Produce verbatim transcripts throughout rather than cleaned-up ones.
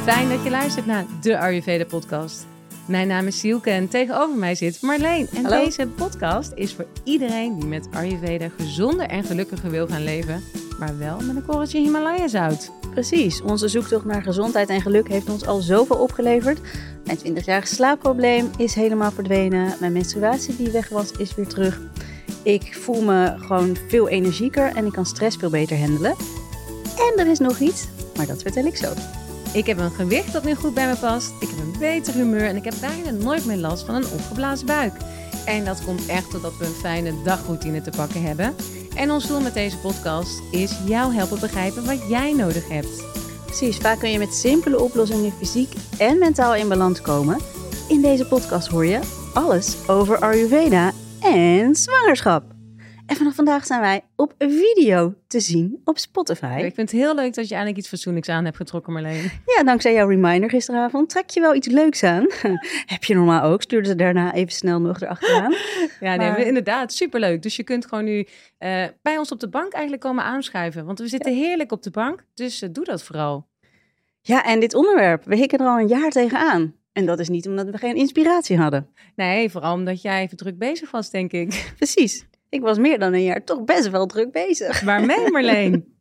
Fijn dat je luistert naar de Ayurveda podcast. Mijn naam is Sielke en tegenover mij zit Marleen. En Hallo. Deze podcast is voor iedereen die met Ayurveda gezonder en gelukkiger wil gaan leven, maar wel met een korreltje Himalaya zout. Precies, onze zoektocht naar gezondheid en geluk heeft ons al zoveel opgeleverd. Mijn twintigjarig slaapprobleem is helemaal verdwenen. Mijn menstruatie die weg was, is weer terug. Ik voel me gewoon veel energieker en ik kan stress veel beter handelen. En er is nog iets, maar dat vertel ik zo. Ik heb een gewicht dat nu goed bij me past. Ik heb een beter humeur en ik heb bijna nooit meer last van een opgeblazen buik. En dat komt echt doordat we een fijne dagroutine te pakken hebben. En ons doel met deze podcast is jou helpen begrijpen wat jij nodig hebt. Precies, vaak kun je met simpele oplossingen fysiek en mentaal in balans komen. In deze podcast hoor je alles over Ayurveda en zwangerschap. En vanaf vandaag zijn wij op video te zien op Spotify. Ik vind het heel leuk dat je eindelijk iets fatsoenlijks aan hebt getrokken, Marleen. Ja, dankzij jouw reminder gisteravond trek je wel iets leuks aan. Heb je normaal ook, stuurde ze daarna even snel nog erachteraan. Ja, nee, Maar- we- inderdaad, superleuk. Dus je kunt gewoon nu uh, bij ons op de bank eigenlijk komen aanschuiven. Want we zitten heerlijk op de bank, dus uh, doe dat vooral. Ja, en dit onderwerp, we hikken er al een jaar tegenaan. En dat is niet omdat we geen inspiratie hadden. Nee, vooral omdat jij even druk bezig was, denk ik. Precies, ik was meer dan een jaar toch best wel druk bezig. Waarmee, Marleen?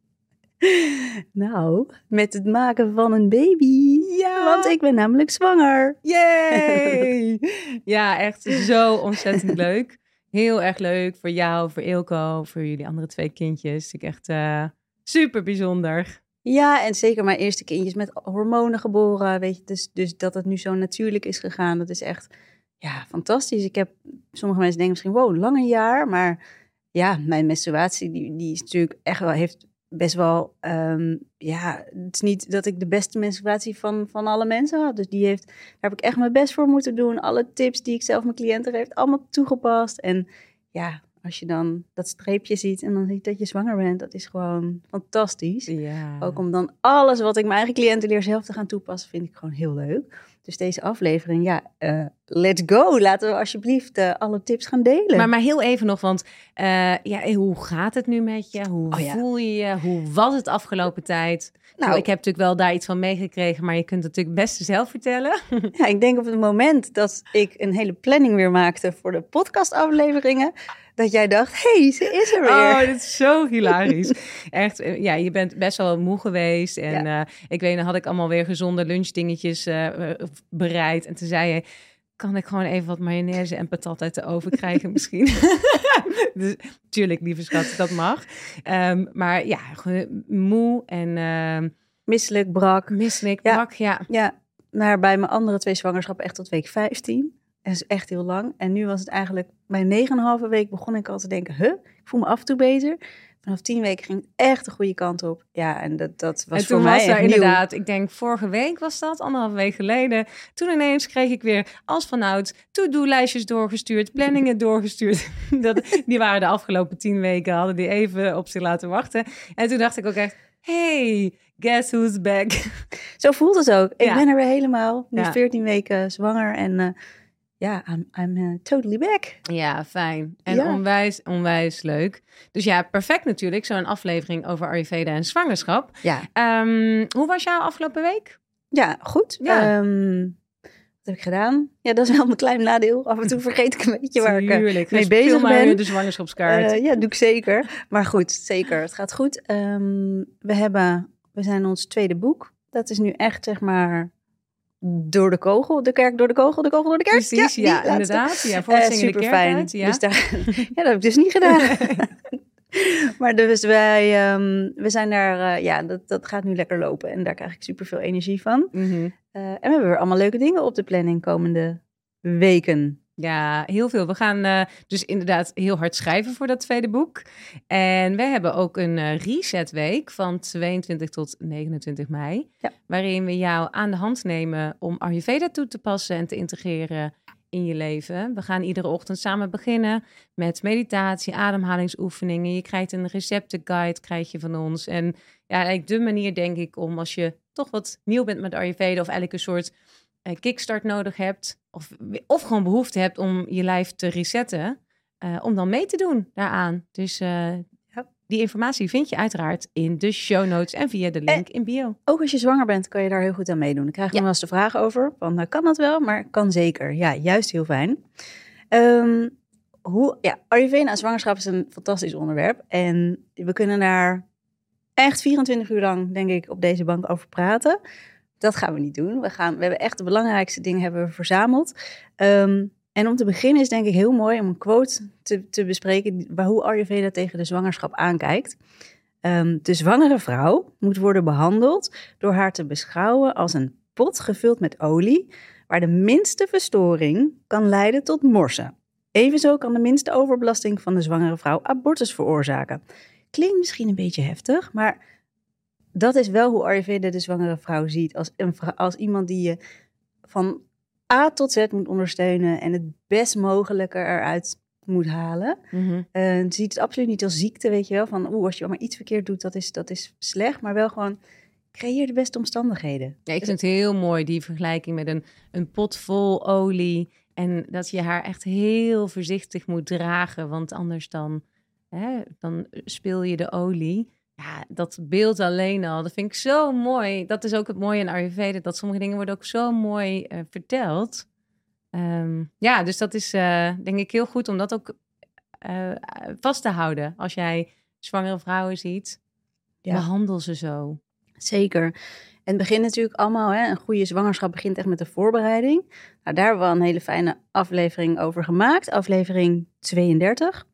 Nou, met het maken van een baby. Ja. Want ik ben namelijk zwanger. Yay! Ja, echt zo ontzettend leuk. Heel erg leuk voor jou, voor Ilko, voor jullie andere twee kindjes. Ik echt uh, super bijzonder. Ja, en zeker mijn eerste kindjes met hormonen geboren, weet je. Dus, dus dat het nu zo natuurlijk is gegaan, dat is echt ja, fantastisch. Ik heb, sommige mensen denken misschien, wow, lang een jaar. Maar ja, mijn menstruatie, die, die is natuurlijk echt wel, heeft best wel, um, ja, het is niet dat ik de beste menstruatie van, van alle mensen had. Dus die heeft, daar heb ik echt mijn best voor moeten doen. Alle tips die ik zelf mijn cliënten heeft, allemaal toegepast. En ja, als je dan dat streepje ziet en dan ziet dat je zwanger bent, dat is gewoon fantastisch. Ja. Ook om dan alles wat ik mijn eigen cliënten leer zelf te gaan toepassen, vind ik gewoon heel leuk. Dus deze aflevering, ja, uh, let's go. Laten we alsjeblieft uh, alle tips gaan delen. Maar, maar heel even nog, want uh, ja, hoe gaat het nu met je? Hoe oh, ja. voel je je? Hoe was het afgelopen tijd? Nou, nou, ik heb natuurlijk wel daar iets van meegekregen, maar je kunt het natuurlijk best zelf vertellen. Ja, ik denk op het moment dat ik een hele planning weer maakte voor de podcastafleveringen, dat jij dacht, hé, hey, ze is er weer. Oh, dit is zo hilarisch. Echt, ja, je bent best wel moe geweest. En ja. uh, ik weet, dan had ik allemaal weer gezonde lunchdingetjes uh, bereid. En toen zei je, kan ik gewoon even wat mayonaise en patat uit de oven krijgen misschien? Dus tuurlijk, lieve schat, dat mag. Um, maar ja, moe en... Uh, misselijk, brak. Misselijk, ja. brak, ja. Ja, maar bij mijn andere twee zwangerschappen echt tot week vijftien. Dat is echt heel lang. En nu was het eigenlijk, bij negen en een halve week begon ik al te denken, huh, ik voel me af en toe beter. Vanaf tien weken ging het echt de goede kant op. Ja, en dat, dat was en voor toen mij was er echt nieuw. Inderdaad, ik denk vorige week was dat, anderhalve week geleden. Toen ineens kreeg ik weer als vanouds to-do-lijstjes doorgestuurd, planningen doorgestuurd. Dat, die waren de afgelopen tien weken, hadden die even op zich laten wachten. En toen dacht ik ook echt, hey, guess who's back? Zo voelt het ook. Ik ja. ben er weer helemaal, nu ja. veertien weken zwanger en... Uh, Ja, I'm, I'm uh, totally back. Ja, fijn. En ja. onwijs, onwijs leuk. Dus ja, perfect natuurlijk. Zo'n aflevering over Ayurveda en zwangerschap. Ja. Um, hoe was jouw afgelopen week? Ja, goed. Ja. Um, wat heb ik gedaan? Ja, dat is wel mijn klein nadeel. Af en toe vergeet ik een beetje waar Tuurlijk. ik uh, mee bezig maar ben. de zwangerschapskaart. Uh, ja, doe ik zeker. Maar goed, zeker. Het gaat goed. Um, we hebben, we zijn ons tweede boek. Dat is nu echt, zeg maar... Door de kogel, de kerk door de kogel, de kogel door de kerk. Precies, ja, ja inderdaad. Ja, voor uh, super kerk fijn. uit, ja. Dus daar, ja, dat heb ik dus niet gedaan. Maar dus wij, um, we zijn daar, uh, ja, dat, dat gaat nu lekker lopen. En daar krijg ik super veel energie van. Mm-hmm. Uh, en we hebben weer allemaal leuke dingen op de planning komende weken. Ja, heel veel. We gaan uh, dus inderdaad heel hard schrijven voor dat tweede boek. En we hebben ook een uh, resetweek van tweeëntwintig tot negenentwintig mei. Ja. Waarin we jou aan de hand nemen om Ayurveda toe te passen en te integreren in je leven. We gaan iedere ochtend samen beginnen met meditatie, ademhalingsoefeningen. Je krijgt een receptenguide, krijg je van ons. En ja, eigenlijk de manier denk ik om als je toch wat nieuw bent met Ayurveda of eigenlijk een soort uh, kickstart nodig hebt. Of, of gewoon behoefte hebt om je lijf te resetten. Uh, om dan mee te doen daaraan. Dus uh, ja, die informatie vind je uiteraard in de show notes en via de link en in bio. Ook als je zwanger bent, kan je daar heel goed aan meedoen. Ik krijg er Ja. wel eens de vraag over, van uh, kan dat wel? Maar kan zeker. Ja, juist heel fijn. Um, hoe, ja, Ayurveda en zwangerschap is een fantastisch onderwerp. En we kunnen daar echt vierentwintig uur lang, denk ik, op deze bank over praten. Dat gaan we niet doen. We, gaan, we hebben echt de belangrijkste dingen hebben we verzameld. Um, en om te beginnen is denk ik heel mooi om een quote te, te bespreken waar hoe Ayurveda tegen de zwangerschap aankijkt. Um, de zwangere vrouw moet worden behandeld door haar te beschouwen als een pot gevuld met olie, waar de minste verstoring kan leiden tot morsen. Evenzo kan de minste overbelasting van de zwangere vrouw abortus veroorzaken. Klinkt misschien een beetje heftig, maar dat is wel hoe Ayurveda de zwangere vrouw ziet. Als, een vrouw, als iemand die je van A tot Z moet ondersteunen en het best mogelijke eruit moet halen. Mm-hmm. Uh, ze ziet het absoluut niet als ziekte, weet je wel. Van oeh, als je maar iets verkeerd doet, dat is, dat is slecht. Maar wel gewoon, creëer de beste omstandigheden. Ja, ik vind het heel mooi, die vergelijking met een, een pot vol olie. En dat je haar echt heel voorzichtig moet dragen. Want anders dan, hè, dan speel je de olie. Ja, dat beeld alleen al, dat vind ik zo mooi. Dat is ook het mooie in Ayurveda, dat sommige dingen worden ook zo mooi uh, verteld. Um, ja, dus dat is uh, denk ik heel goed om dat ook uh, vast te houden. Als jij zwangere vrouwen ziet, ja. behandel ze zo. Zeker. En het begint natuurlijk allemaal, hè, een goede zwangerschap begint echt met de voorbereiding. Nou, daar hebben we een hele fijne aflevering over gemaakt, aflevering tweeëndertig.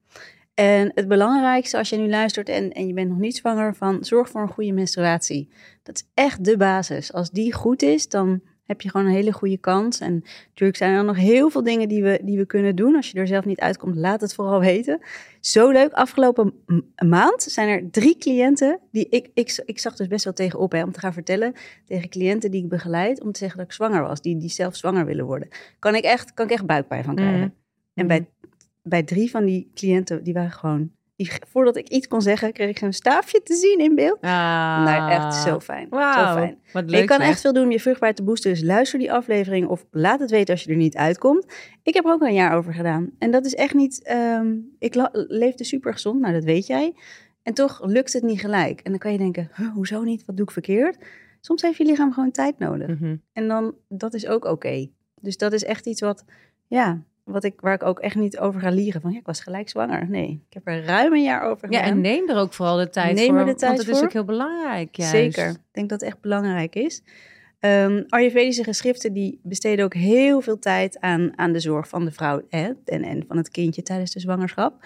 En het belangrijkste als je nu luistert en, en je bent nog niet zwanger, van zorg voor een goede menstruatie. Dat is echt de basis. Als die goed is, dan heb je gewoon een hele goede kans. En natuurlijk zijn er nog heel veel dingen die we, die we kunnen doen. Als je er zelf niet uitkomt, laat het vooral weten. Zo leuk. Afgelopen m- maand zijn er drie cliënten die ik, ik, ik zag dus best wel tegenop hè, om te gaan vertellen tegen cliënten die ik begeleid, om te zeggen dat ik zwanger was, die, die zelf zwanger willen worden. Kan ik echt, kan ik echt buikpijn van krijgen. Mm. En bij Bij drie van die cliënten, die waren gewoon, die, voordat ik iets kon zeggen, kreeg ik zo'n staafje te zien in beeld. Ah, nou, echt zo fijn. Wow, zo fijn. Wat leuk, je kan zeg. echt veel doen om je vruchtbaarheid te boosten. Dus luister die aflevering of laat het weten als je er niet uitkomt. Ik heb er ook al een jaar over gedaan. En dat is echt niet, um, ik la- leefde super gezond, nou dat weet jij. En toch lukt het niet gelijk. En dan kan je denken, huh, hoezo niet? Wat doe ik verkeerd? Soms heeft je lichaam gewoon tijd nodig. Mm-hmm. En dan, dat is ook oké. Okay. Dus dat is echt iets wat, ja... Wat ik, waar ik ook echt niet over ga liegen. Van ja, ik was gelijk zwanger. Nee, ik heb er ruim een jaar over gedaan. Ja, en neem er ook vooral de tijd neem voor. Er de tijd want het voor. is ook heel belangrijk. Juist. Zeker. Ik denk dat het echt belangrijk is. Um, Ayurvedische geschriften die besteden ook heel veel tijd aan, aan de zorg van de vrouw hè, en, en van het kindje tijdens de zwangerschap.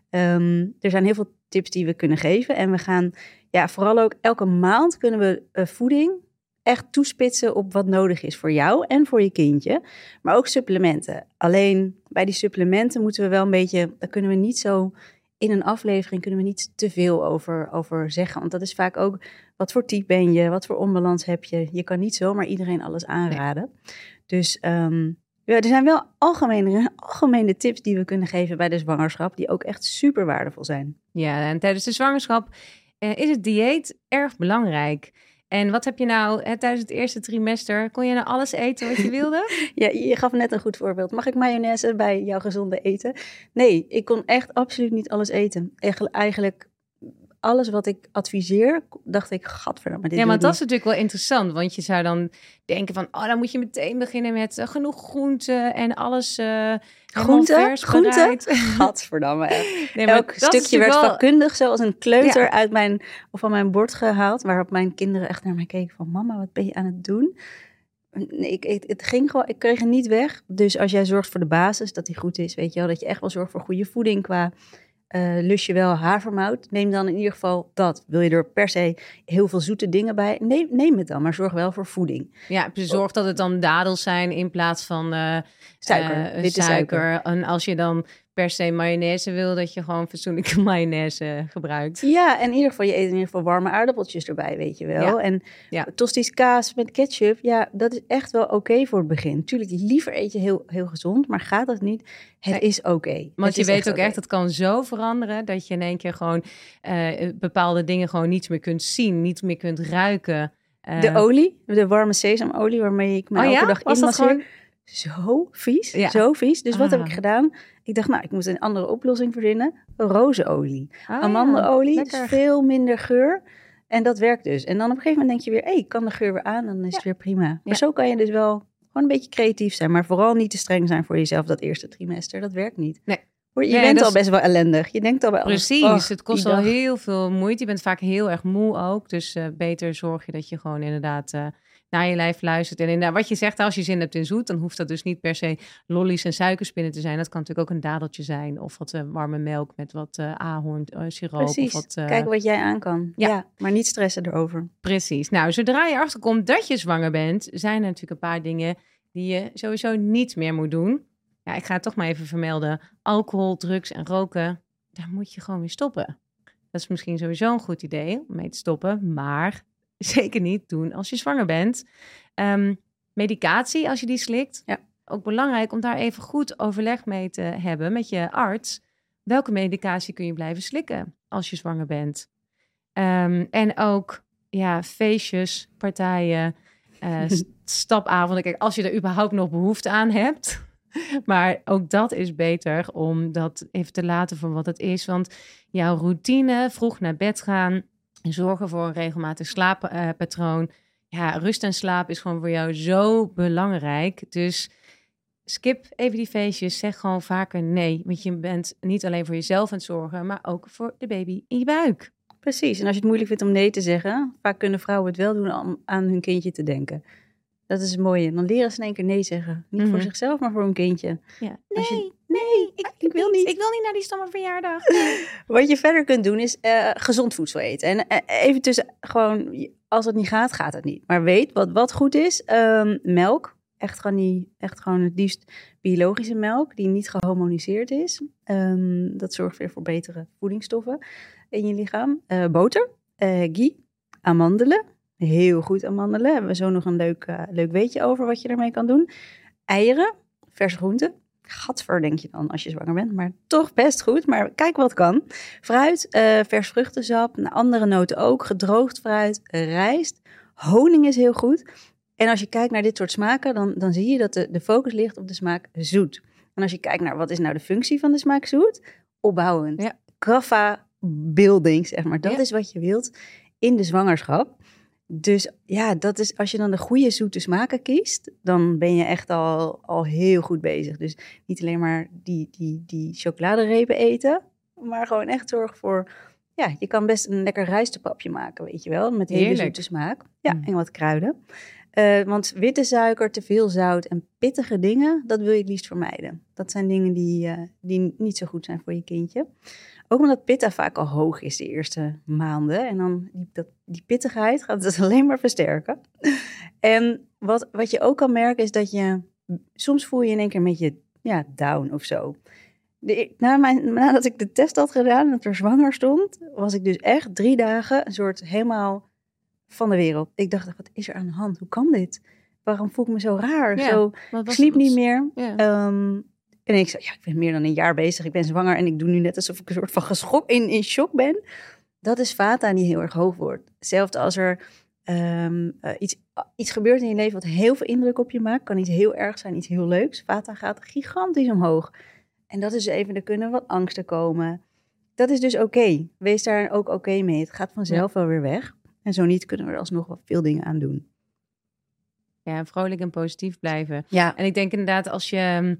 Um, er zijn heel veel tips die we kunnen geven. En we gaan ja, vooral ook elke maand kunnen we uh, voeding echt toespitsen op wat nodig is voor jou en voor je kindje. Maar ook supplementen. Alleen bij die supplementen moeten we wel een beetje, daar kunnen we niet zo in een aflevering kunnen we niet te veel over, over zeggen. Want dat is vaak ook, wat voor type ben je, wat voor onbalans heb je. Je kan niet zomaar iedereen alles aanraden. Nee. Dus um, ja, er zijn wel algemene, algemene tips die we kunnen geven bij de zwangerschap, die ook echt super waardevol zijn. Ja, en tijdens de zwangerschap uh, is het dieet erg belangrijk. En wat heb je nou hè, tijdens het eerste trimester? Kon je nou alles eten wat je wilde? Ja, je gaf net een goed voorbeeld. Mag ik mayonaise bij jouw gezonde eten? Nee, ik kon echt absoluut niet alles eten. Eigenlijk alles wat ik adviseer, dacht ik, gadverdamme. Ja, maar dat is natuurlijk wel interessant. Want je zou dan denken van, oh, dan moet je meteen beginnen met uh, genoeg groenten en alles uh, groenten, groenten. Gadverdamme. Nee, Elk stukje werd wel vakkundig, zoals een kleuter ja. uit mijn of van mijn bord gehaald, waarop mijn kinderen echt naar mij keken van, mama, wat ben je aan het doen? Nee, ik, ik, het ging gewoon, ik kreeg het niet weg. Dus als jij zorgt voor de basis, dat die goed is, weet je wel, dat je echt wel zorgt voor goede voeding qua Uh, lust je wel havermout, neem dan in ieder geval dat. Wil je er per se heel veel zoete dingen bij, neem, neem het dan, maar zorg wel voor voeding. Ja, zorg dat het dan dadels zijn in plaats van uh, suiker, uh, witte suiker. suiker. En als je dan per se mayonaise wil, dat je gewoon fatsoenlijke mayonaise gebruikt. Ja, en in ieder geval, je eet in ieder geval warme aardappeltjes erbij, weet je wel. Ja. En ja. tosties kaas met ketchup, ja, dat is echt wel oké okay voor het begin. Tuurlijk, liever eet je heel, heel gezond, maar gaat dat niet? Het nee. is oké. Okay. Want het je weet ook okay. echt, het kan zo veranderen dat je in één keer gewoon uh, bepaalde dingen gewoon niet meer kunt zien, niet meer kunt ruiken. Uh, de olie, de warme sesamolie waarmee ik me oh elke ja? dag Was in dat gewoon... Zo vies, ja. zo vies. Dus wat ah. heb ik gedaan? Ik dacht, nou, ik moet een andere oplossing verzinnen. Rozenolie. Oh, Amandelolie ja, is lekker. veel minder geur. En dat werkt dus. En dan op een gegeven moment denk je weer, hé, hey, ik kan de geur weer aan. Dan is Ja. het weer prima. Maar Ja. zo kan je dus wel gewoon een beetje creatief zijn. Maar vooral niet te streng zijn voor jezelf dat eerste trimester. Dat werkt niet. Nee. Hoor, je Nee, bent dat al is- best wel ellendig. Je denkt al bij alles, Precies, oh, het kost die al dag. heel veel moeite. Je bent vaak heel erg moe ook. Dus eh, beter zorg je dat je gewoon inderdaad uh, naar je lijf luistert. En inderdaad, wat je zegt, als je zin hebt in zoet, dan hoeft dat dus niet per se lollies en suikerspinnen te zijn. Dat kan natuurlijk ook een dadeltje zijn. Of wat uh, warme melk met wat uh, ahorn, uh, siroop. Precies, of wat, uh... kijk wat jij aan kan. Ja. ja, maar niet stressen erover. Precies. Nou, zodra je achterkomt dat je zwanger bent, zijn er natuurlijk een paar dingen die je sowieso niet meer moet doen. Ja, ik ga het toch maar even vermelden. Alcohol, drugs en roken, daar moet je gewoon weer stoppen. Dat is misschien sowieso een goed idee om mee te stoppen, maar zeker niet doen als je zwanger bent. Um, medicatie, als je die slikt, ja. ook belangrijk om daar even goed overleg mee te hebben met je arts. Welke medicatie kun je blijven slikken als je zwanger bent? Um, en ook ja, feestjes, partijen, uh, stapavonden. Kijk, als je er überhaupt nog behoefte aan hebt. Maar ook dat is beter om dat even te laten voor wat het is. Want jouw routine, vroeg naar bed gaan, zorgen voor een regelmatig slaappatroon. Uh, ja, rust en slaap is gewoon voor jou zo belangrijk. Dus skip even die feestjes. Zeg gewoon vaker nee. Want je bent niet alleen voor jezelf aan het zorgen, maar ook voor de baby in je buik. Precies. En als je het moeilijk vindt om nee te zeggen, vaak kunnen vrouwen het wel doen om aan hun kindje te denken. Dat is het mooie. Dan leren ze in één keer nee zeggen. Niet mm-hmm. voor zichzelf, maar voor hun kindje. Ja. Nee, je, nee, ik, ik wil niet. Ik wil niet naar die stomme verjaardag. Wat je verder kunt doen is uh, gezond voedsel eten. En uh, even tussen, gewoon, als het niet gaat, gaat het niet. Maar weet wat, wat goed is, um, melk. Echt gewoon, die, echt gewoon het liefst biologische melk, die niet gehormoniseerd is. Um, dat zorgt weer voor betere voedingsstoffen in je lichaam. Uh, boter, uh, ghee, amandelen. Heel goed amandelen. Hebben we zo nog een leuk, uh, leuk weetje over wat je ermee kan doen. Eieren, verse groenten. Gadver, denk je dan als je zwanger bent. Maar toch best goed. Maar kijk wat kan. Fruit, uh, vers vruchtensap. Andere noten ook. Gedroogd fruit, rijst. Honing is heel goed. En als je kijkt naar dit soort smaken, dan, dan zie je dat de, de focus ligt op de smaak zoet. En als je kijkt naar wat is nou de functie van de smaak zoet? Opbouwend. Ja. Kaffa building, zeg maar. Dat ja. is wat je wilt in de zwangerschap. Dus ja, dat is, als je dan de goede zoete smaken kiest, dan ben je echt al, al heel goed bezig. Dus niet alleen maar die, die, die chocoladerepen eten, maar gewoon echt zorgen voor, ja, je kan best een lekker rijstepapje maken, weet je wel, met hele Heerlijk. zoete smaak. Ja, Mm. en wat kruiden. Uh, want witte suiker, te veel zout en pittige dingen, dat wil je het liefst vermijden. Dat zijn dingen die, uh, die niet zo goed zijn voor je kindje. Ook omdat pitta vaak al hoog is de eerste maanden. En dan die, dat, die pittigheid gaat het alleen maar versterken. En wat, wat je ook kan merken is dat je, soms voel je in één keer een beetje ja, down of zo. De, na mijn, nadat ik de test had gedaan en dat er zwanger stond, was ik dus echt drie dagen een soort helemaal van de wereld. Ik dacht, wat is er aan de hand? Hoe kan dit? Waarom voel ik me zo raar? Ja, zo, ik sliep niet meer. Ja. Um, en ik zei, ja, ik ben meer dan een jaar bezig. Ik ben zwanger en ik doe nu net alsof ik een soort van geschok in, in shock ben. Dat is vata die heel erg hoog wordt. Hetzelfde als er um, uh, iets, iets gebeurt in je leven wat heel veel indruk op je maakt. Kan iets heel erg zijn, iets heel leuks. Vata gaat gigantisch omhoog. En dat is even, er kunnen wat angsten komen. Dat is dus oké. Okay. Wees daar ook oké okay mee. Het gaat vanzelf ja. wel weer weg. En zo niet kunnen we er alsnog wel veel dingen aan doen. Ja, vrolijk en positief blijven. Ja. En ik denk inderdaad als je...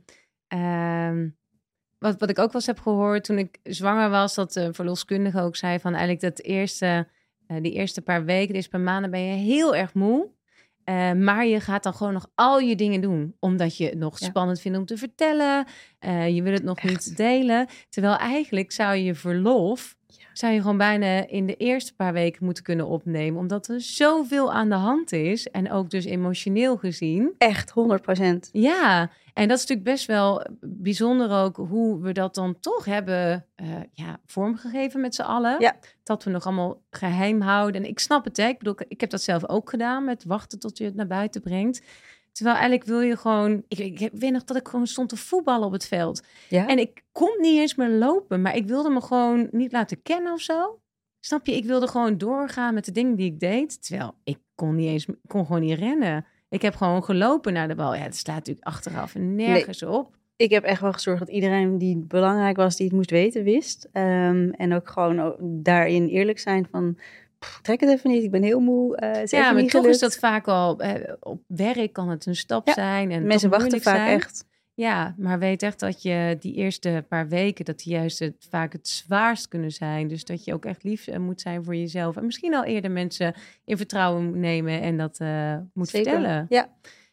Um, wat, wat ik ook wel eens heb gehoord toen ik zwanger was, dat de verloskundige ook zei van eigenlijk dat eerste, uh, die eerste paar weken, de eerste paar maanden ben je heel erg moe. Uh, maar je gaat dan gewoon nog al je dingen doen. Omdat je het nog ja. spannend vindt om te vertellen. Uh, je wil het nog Echt? niet delen. Terwijl eigenlijk zou je je verlof, ja. zou je gewoon bijna in de eerste paar weken moeten kunnen opnemen. Omdat er zoveel aan de hand is. En ook dus emotioneel gezien. Echt, honderd procent. Ja, en dat is natuurlijk best wel bijzonder ook hoe we dat dan toch hebben uh, ja, vormgegeven met z'n allen. Ja. Dat we nog allemaal geheim houden. En ik snap het, hè. Ik bedoel, ik heb dat zelf ook gedaan met wachten tot je het naar buiten brengt. Terwijl eigenlijk wil je gewoon... Ik, ik weet nog dat ik gewoon stond te voetballen op het veld. Ja? En ik kon niet eens meer lopen, maar ik wilde me gewoon niet laten kennen of zo. Snap je? Ik wilde gewoon doorgaan met de dingen die ik deed. Terwijl ik kon niet eens, kon gewoon niet rennen. Ik heb gewoon gelopen naar de bal. Ja, het slaat natuurlijk achteraf nergens nee. op. ik heb echt wel gezorgd dat iedereen die belangrijk was, die het moest weten, wist. Um, en ook gewoon daarin eerlijk zijn van, pff, trek het even niet, ik ben heel moe. Uh, is ja, maar niet toch gelukt. is dat vaak al, eh, op werk kan het een stap ja, zijn. En mensen wachten vaak zijn. echt. Ja, maar weet echt dat je die eerste paar weken, dat die juist het, vaak het zwaarst kunnen zijn. Dus dat je ook echt lief moet zijn voor jezelf. En misschien al eerder mensen in vertrouwen moet nemen en dat uh, moet Zeker. vertellen. Ja.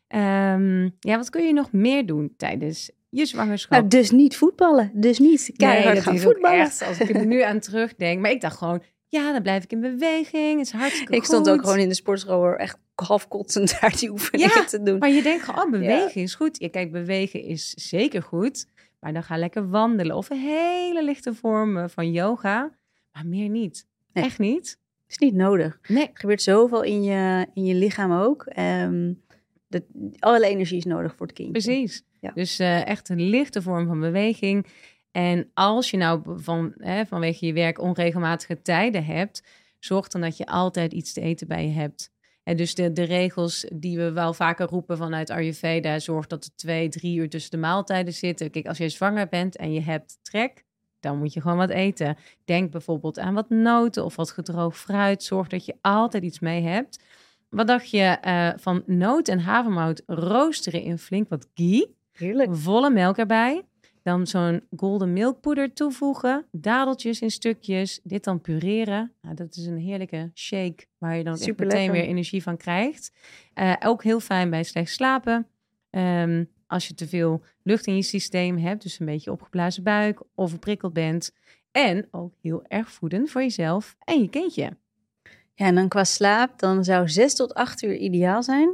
Um, ja, wat kun je nog meer doen tijdens je zwangerschap? Nou, dus niet voetballen. Dus niet keihard nee, gaan voetballen. Echt, als ik er nu aan terugdenk. Maar ik dacht gewoon, ja, dan blijf ik in beweging. Het is hartstikke ik goed. stond ook gewoon in de sportschool echt half kotsend daar die oefeningen ja, te doen. Maar je denkt gewoon, oh, bewegen ja. is goed. Ja, kijk, bewegen is zeker goed. Maar dan ga lekker wandelen. Of een hele lichte vorm van yoga. Maar meer niet. Nee. Echt niet. Is niet nodig. Nee. Er gebeurt zoveel in je, in je lichaam ook. Um, de, alle energie is nodig voor het kindje. Precies. Ja. Dus uh, echt een lichte vorm van beweging. En als je nou van, hè, vanwege je werk onregelmatige tijden hebt, zorg dan dat je altijd iets te eten bij je hebt. En dus de, de regels die we wel vaker roepen vanuit Ayurveda, zorg dat er twee, drie uur tussen de maaltijden zitten. Kijk, als je zwanger bent en je hebt trek, dan moet je gewoon wat eten. Denk bijvoorbeeld aan wat noten of wat gedroogd fruit. Zorg dat je altijd iets mee hebt. Wat dacht je uh, van noot en havermout roosteren in flink wat ghee? Heerlijk. Volle melk erbij. Dan zo'n golden milk poeder toevoegen. Dadeltjes in stukjes. Dit dan pureren. Nou, dat is een heerlijke shake waar je dan echt meteen weer energie van krijgt. Uh, ook heel fijn bij slecht slapen. Um, als je te veel lucht in je systeem hebt. Dus een beetje opgeblazen buik. Overprikkeld bent. En ook heel erg voedend voor jezelf en je kindje. Ja, en dan qua slaap, dan zou zes tot acht uur ideaal zijn.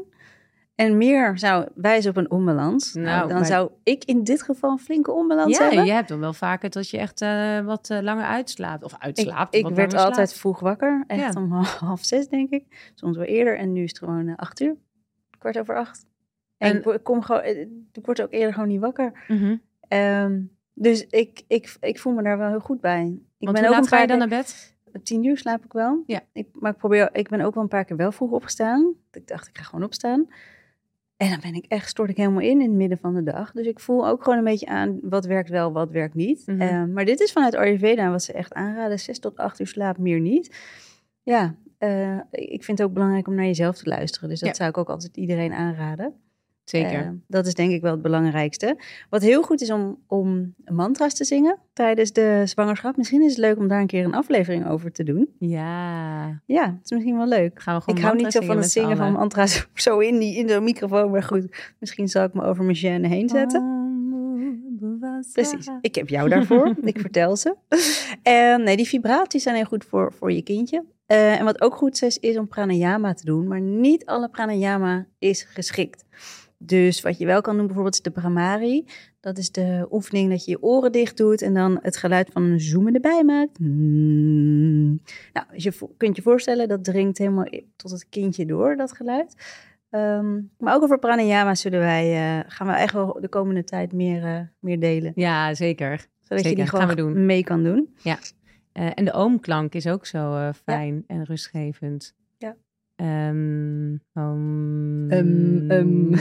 En meer zou wijzen op een onbalans. Nou, nou dan maar... zou ik in dit geval een flinke onbalans ja, hebben. Ja, je hebt dan wel vaker dat je echt uh, wat uh, langer uitslaapt. Of uitslaapt. Ik, of ik wat werd altijd slaapt. vroeg wakker. Echt ja. om half zes, denk ik. Soms wel eerder. En nu is het gewoon uh, acht uur. Kwart over acht. En, en ik, kom gewoon, ik word ook eerder gewoon niet wakker. Mm-hmm. Um, dus ik, ik, ik voel me daar wel heel goed bij. Ik Want ben hoe ook laat een paar ga je dan keer... naar bed? Tien uur slaap ik wel. Ja. Ik, maar ik, probeer, ik ben ook wel een paar keer wel vroeg opgestaan. Ik dacht, ik ga gewoon opstaan. En dan ben ik echt, stort ik helemaal in in het midden van de dag. Dus ik voel ook gewoon een beetje aan wat werkt wel, wat werkt niet. Mm-hmm. Uh, maar dit is vanuit Ayurveda wat ze echt aanraden. Zes tot acht uur slaap, meer niet. Ja, uh, ik vind het ook belangrijk om naar jezelf te luisteren. Dus dat ja. zou ik ook altijd iedereen aanraden. Zeker. Uh, dat is denk ik wel het belangrijkste. Wat heel goed is om, om mantra's te zingen tijdens de zwangerschap. Misschien is het leuk om daar een keer een aflevering over te doen. Ja. Ja, dat is misschien wel leuk. Gaan we gewoon ik hou niet zo van het zingen allen. van mantra's zo in, die, in de microfoon. Maar goed, misschien zal ik me over mijn gêne heen zetten. Oh, precies, ik heb jou daarvoor. Ik vertel ze. Uh, nee, die vibraties zijn heel goed voor, voor je kindje. Uh, en wat ook goed is, is om pranayama te doen. Maar niet alle pranayama is geschikt. Dus wat je wel kan doen bijvoorbeeld is de Brahmari. Dat is de oefening dat je je oren dicht doet en dan het geluid van een zoemen erbij maakt. Mm. Nou, je vo- kunt je voorstellen, dat dringt helemaal tot het kindje door, dat geluid. Um, maar ook over pranayama zullen wij, uh, gaan we echt wel de komende tijd meer, uh, meer delen. Ja, zeker. Zodat zeker. je die gewoon gaan we doen. mee kan doen. Ja, uh, en de oomklank is ook zo uh, fijn ja. en rustgevend. Ja. Um, um, um, um.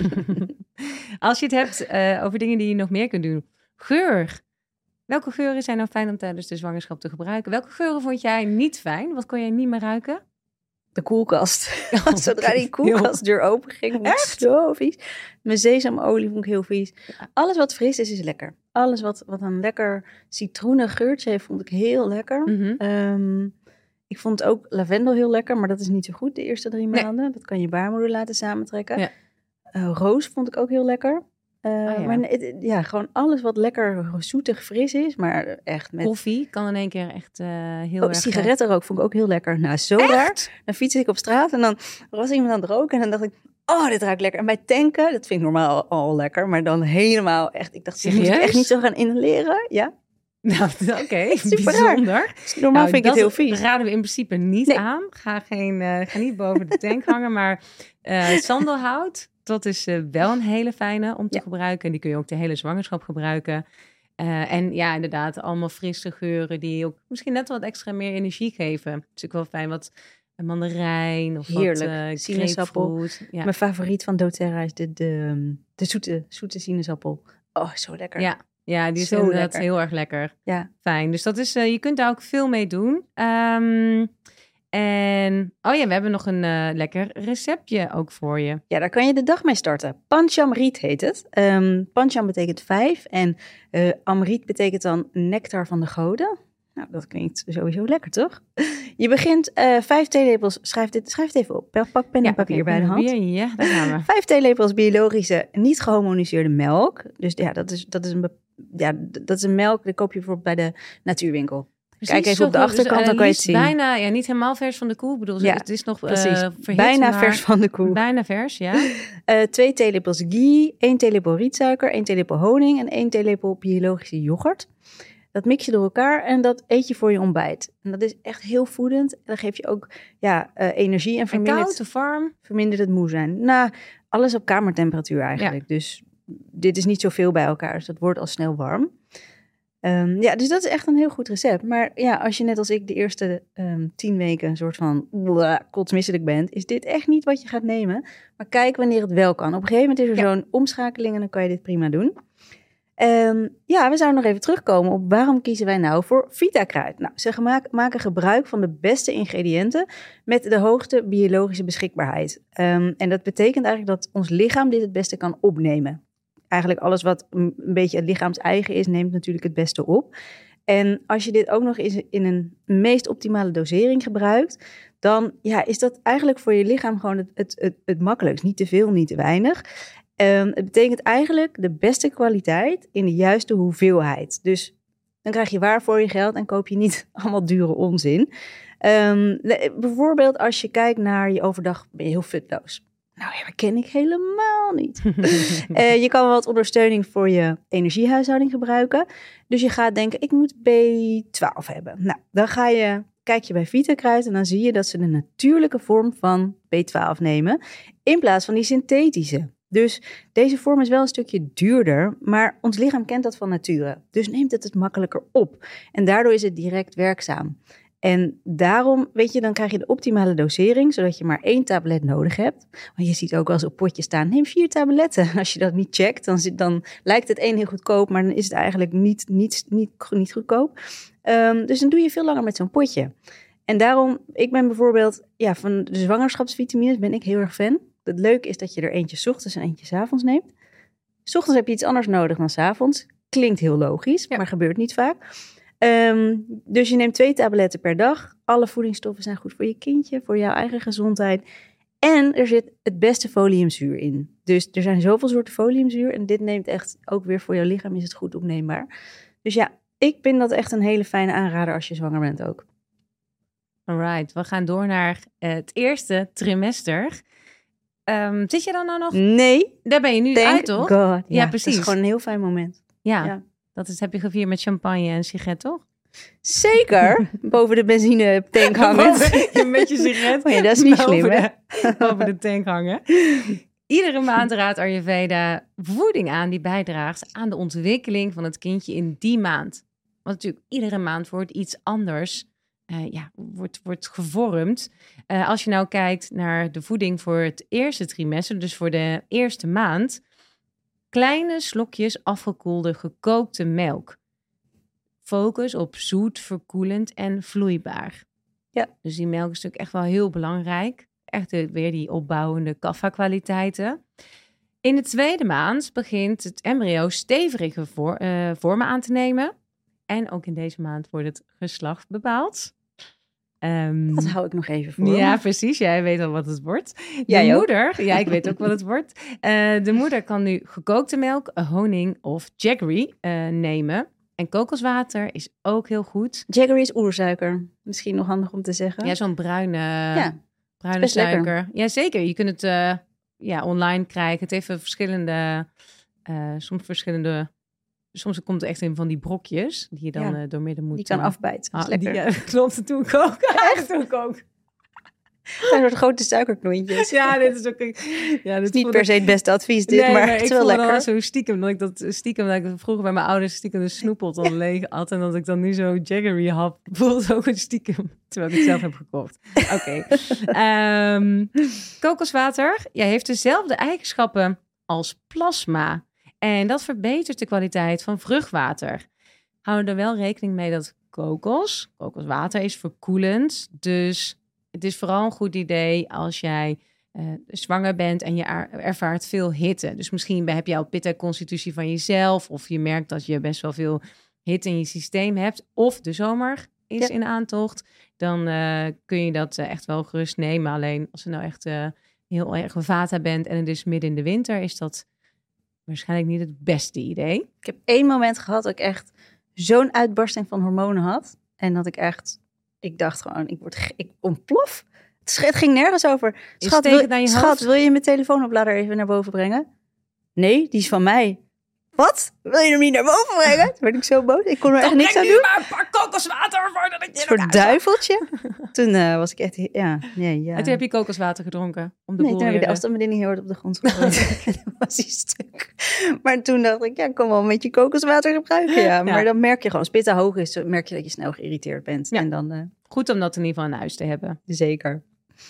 Als je het hebt uh, over dingen die je nog meer kunt doen. Geur. Welke geuren zijn nou fijn om tijdens de zwangerschap te gebruiken? Welke geuren vond jij niet fijn? Wat kon jij niet meer ruiken? De koelkast. Oh, zodra die koelkastdeur open ging, vond ik zo vies. Mijn sesamolie vond ik heel vies. Ja. Alles wat fris is, is lekker. Alles wat, wat een lekker citroenig geurtje heeft, vond ik heel lekker. Mm-hmm. Um, ik vond ook lavendel heel lekker, maar dat is niet zo goed de eerste drie maanden. Nee. Dat kan je baarmoeder laten samentrekken. Ja. Uh, roos vond ik ook heel lekker. Uh, oh, ja. Maar het, ja, gewoon alles wat lekker zoetig fris is, maar echt met... Koffie kan in één keer echt uh, heel oh, erg... Sigarettenrook vond ik ook heel lekker. Nou, zo echt? raar. Dan fiets ik op straat en dan was iemand aan het roken en dan dacht ik, oh, dit ruikt lekker. En bij tanken, dat vind ik normaal al lekker, maar dan helemaal echt, ik dacht, ik moet echt niet zo gaan inhaleren. Ja. Nou, oké, okay. Bijzonder. Normaal nou, vind ik het heel vies. Dat raden we in principe niet nee. aan. Ga, geen, uh, ga niet boven de tank hangen, maar uh, sandelhout, dat is uh, wel een hele fijne om te ja. gebruiken. En die kun je ook de hele zwangerschap gebruiken. Uh, en ja, inderdaad, allemaal frisse geuren die ook misschien net wat extra meer energie geven. Het is ook wel fijn wat een mandarijn of heerlijk. wat uh, sinaasappel. Ja. Mijn favoriet van doTERRA is de, de, de zoete, zoete sinaasappel. Oh, zo lekker. Ja, ja die is Zo inderdaad lekker. heel erg lekker. Ja. Fijn. Dus dat is, uh, je kunt daar ook veel mee doen. Um, en, oh ja, we hebben nog een uh, lekker receptje ook voor je. Ja, daar kan je de dag mee starten. Panchamrit heet het. Um, Pancham betekent vijf en uh, Amrit betekent dan nectar van de goden. Nou, dat klinkt sowieso lekker, toch? Je begint uh, vijf theelepels, schrijf dit, schrijf het even op. Pak pen en ja, papier okay, bij de hand. Bier, ja, daar gaan we. Vijf theelepels biologische, niet gehomoniseerde melk. Dus ja, dat is, dat is, een, ja, dat is een melk, die koop je bijvoorbeeld bij de natuurwinkel. Precies, Kijk even op de goed. achterkant, dus, dan kan je het zien. Bijna, ja, niet helemaal vers van de koe. Ik bedoel, ja, het is nog precies. Uh, verhit, bijna maar vers van de koe. Bijna vers, ja. uh, twee theelepels ghee, één theelepel rietsuiker, één theelepel honing en één theelepel biologische yoghurt. Dat mix je door elkaar en dat eet je voor je ontbijt. En dat is echt heel voedend. En dan geef je ook ja, uh, energie en vermindert, en koud of warm? vermindert het moe zijn. Nou, alles op kamertemperatuur eigenlijk. Ja. Dus dit is niet zoveel bij elkaar, dus dat wordt al snel warm. Um, ja, dus dat is echt een heel goed recept. Maar ja, als je net als ik de eerste um, tien weken een soort van bleh, kotsmisselijk bent, is dit echt niet wat je gaat nemen. Maar kijk wanneer het wel kan. Op een gegeven moment is er ja. zo'n omschakeling en dan kan je dit prima doen. Um, ja, we zouden nog even terugkomen op waarom kiezen wij nou voor Vitakruid. Nou, ze gemaak, maken gebruik van de beste ingrediënten met de hoogste biologische beschikbaarheid. Um, en dat betekent eigenlijk dat ons lichaam dit het beste kan opnemen. Eigenlijk alles wat een beetje het lichaams eigen is, neemt natuurlijk het beste op. En als je dit ook nog eens in een meest optimale dosering gebruikt, dan ja, is dat eigenlijk voor je lichaam gewoon het, het, het, het makkelijkst. Niet te veel, niet te weinig. Um, het betekent eigenlijk de beste kwaliteit in de juiste hoeveelheid. Dus dan krijg je waar voor je geld en koop je niet allemaal dure onzin. Um, de, bijvoorbeeld als je kijkt naar je overdag, ben je heel futloos. Nou ja, dat ken ik helemaal niet. uh, je kan wat ondersteuning voor je energiehuishouding gebruiken. Dus je gaat denken, ik moet B twaalf hebben. Nou, dan ga je, kijk je bij Vitakruid en dan zie je dat ze de natuurlijke vorm van B twaalf nemen in plaats van die synthetische. Dus deze vorm is wel een stukje duurder, maar ons lichaam kent dat van nature. Dus neemt het het makkelijker op. En daardoor is het direct werkzaam. En daarom, weet je, dan krijg je de optimale dosering, zodat je maar één tablet nodig hebt. Want je ziet ook wel eens op potje staan, neem vier tabletten. Als je dat niet checkt, dan, dan lijkt het een heel goedkoop, maar dan is het eigenlijk niet, niet, niet, niet goedkoop. Um, dus dan doe je veel langer met zo'n potje. En daarom, ik ben bijvoorbeeld, ja, van de zwangerschapsvitamines ben ik heel erg fan. Het leuke is dat je er eentje 's ochtends en eentje 's avonds neemt. 's Ochtends heb je iets anders nodig dan 's avonds. Klinkt heel logisch, ja. maar gebeurt niet vaak. Um, dus je neemt twee tabletten per dag. Alle voedingsstoffen zijn goed voor je kindje, voor jouw eigen gezondheid. En er zit het beste foliumzuur in. Dus er zijn zoveel soorten foliumzuur. En dit neemt echt ook weer voor jouw lichaam is het goed opneembaar. Dus ja, ik vind dat echt een hele fijne aanrader als je zwanger bent ook. Alright, we gaan door naar uh, het eerste trimester. Um, zit je dan nou nog? Nee. Daar ben je nu Thank uit, toch? God. Ja, ja, precies. Het is gewoon een heel fijn moment. Ja, ja. dat is, heb je gevierd met champagne en sigaret, toch? Zeker. Boven de benzinetank hangen. Een beetje sigaret. Oh ja, dat is niet boven slim, hè? De, boven de tank hangen. Iedere maand raadt Ayurveda voeding aan die bijdraagt aan de ontwikkeling van het kindje in die maand. Want natuurlijk, iedere maand wordt iets anders uh, ja, wordt, wordt gevormd. Uh, als je nou kijkt naar de voeding voor het eerste trimester, dus voor de eerste maand, kleine slokjes afgekoelde gekookte melk. Focus op zoet, verkoelend en vloeibaar. Ja. Dus die melk is natuurlijk echt wel heel belangrijk. Echt weer die opbouwende kaffa-kwaliteiten. In de tweede maand begint het embryo stevige voor, uh, vormen aan te nemen. En ook in deze maand wordt het geslacht bepaald. Um, dat hou ik nog even voor. Ja, precies. Jij weet al wat het wordt. De Jij moeder, ook. ja, ik weet ook wat het wordt. Uh, de moeder kan nu gekookte melk, honing of jaggery uh, nemen. En kokoswater is ook heel goed. Jaggery is oersuiker. Misschien nog handig om te zeggen. Ja, zo'n bruine, ja, bruine suiker. Ja, zeker. Je kunt het uh, ja, online krijgen. Het heeft verschillende, uh, soms verschillende... Soms komt er echt in van die brokjes die je dan ja, uh, doormidden moet... Die kan afbijten. Dat is ah, lekker. Die, ja, klopt, het toen ook. Echt toen ook. Het zijn soort grote suikerknontjes. Ja, dit is ook... Ja, dit is niet per se het beste advies dit, nee, maar, maar het is wel lekker. Ik voel zo stiekem, dat ik dat stiekem, dat ik vroeger bij mijn ouders stiekem de snoepot dan ja. leeg had en dat ik dan nu zo jaggery had, voelt ook een stiekem, terwijl ik het zelf heb gekocht. Oké. Okay. Um, kokoswater, ja, heeft dezelfde eigenschappen als plasma. En dat verbetert de kwaliteit van vruchtwater. Hou er wel rekening mee dat kokos, kokoswater is verkoelend. Dus het is vooral een goed idee als jij uh, zwanger bent en je ervaart veel hitte. Dus misschien heb je al pitta-constitutie van jezelf, of je merkt dat je best wel veel hitte in je systeem hebt, of de zomer is ja. in aantocht. Dan uh, kun je dat uh, echt wel gerust nemen. Alleen als je nou echt uh, heel erg Vata bent en het is midden in de winter, is dat waarschijnlijk niet het beste idee. Ik heb één moment gehad dat ik echt zo'n uitbarsting van hormonen had. En dat ik echt, ik dacht gewoon, ik word, ik ontplof. Het ging nergens over. Schat, wil, schat wil je mijn telefoonoplader even naar boven brengen? Nee, die is van mij. Wat? Wil je hem niet naar boven brengen? Toen werd ik zo boos. Ik kon er echt niks aan doen. Maar een pak kokoswater voordat ik je Een soort duiveltje. Toen uh, was ik echt, ja, nee, ja. En toen heb je kokoswater gedronken? Om de nee, boel toen heb weer... ik de afstandsbediening heel hard op de grond gegooid. Dat was die stuk. Maar toen dacht ik, ja, ik kan wel een beetje kokoswater gebruiken. Ja. Maar ja. dan merk je gewoon, als pitta hoog is, merk je dat je snel geïrriteerd bent. Ja. En dan, uh, goed om dat in ieder geval in huis te hebben. Zeker.